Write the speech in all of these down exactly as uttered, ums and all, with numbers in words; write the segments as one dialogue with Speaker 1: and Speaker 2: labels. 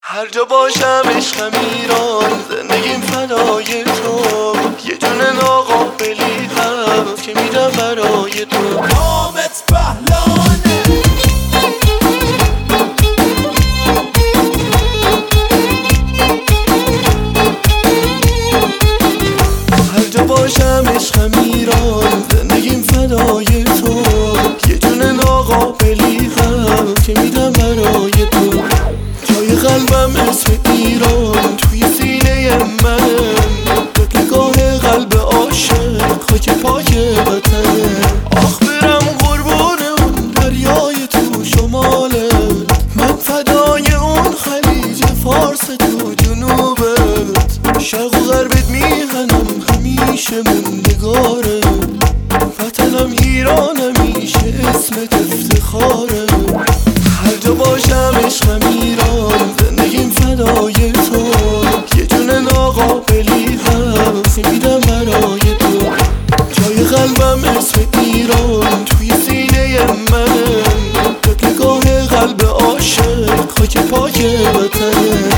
Speaker 1: هر جا باشم عشقم ایران، زندگیم فدای تو. یه جون ناقابلی هست که میدم برای تو.
Speaker 2: نامت پهلوانه.
Speaker 1: هر جا باشم عشقم ایران، زندگیم فدای تو. یه جون ناقابلی هست که میدم برای تو. جای قلبم اسم ایران توی سینه من، نگاه قلب عاشق خاک پاک وطنه. آخ برم قربون اون دریای تو شماله، من فدای اون خلیج فارس تو جنوبت. شرق و غربت میغنم همیشه موندگاره، وطنم ایران همیشه اسمت افتخاره. هر جا باشم عشقم ایران، زندگیم فدای تو. یه جون ناقابلی هست میدم برای تو. جای قلبم اسم ایران توی سینه من، تو نگاه قلب عاشق خاک پاک وطنه.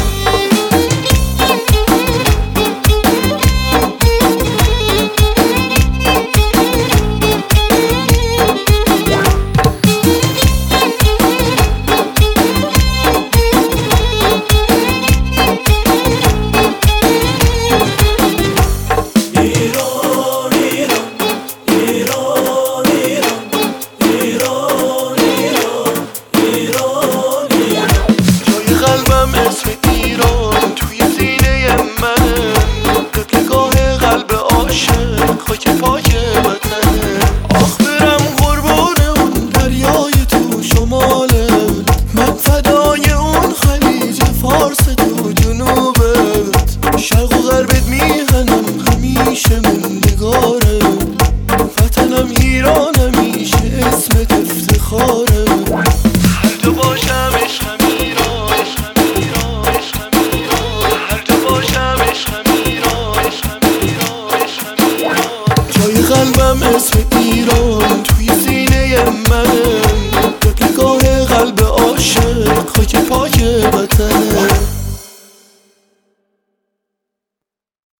Speaker 1: اسم ایران توی سینه من، تو نگاه قلب عاشق خاک پاک وطنه. آخ برم قربون اون دریای تو شماله، من فدای اون خلیج فارس تو جنوبت. شرق و غربت میغنم همیشه موندگاره، وطنم ایران همیشه اسمت افتخاره. هر جا باشم عشقم قلبم اسم ایران توی سینه من.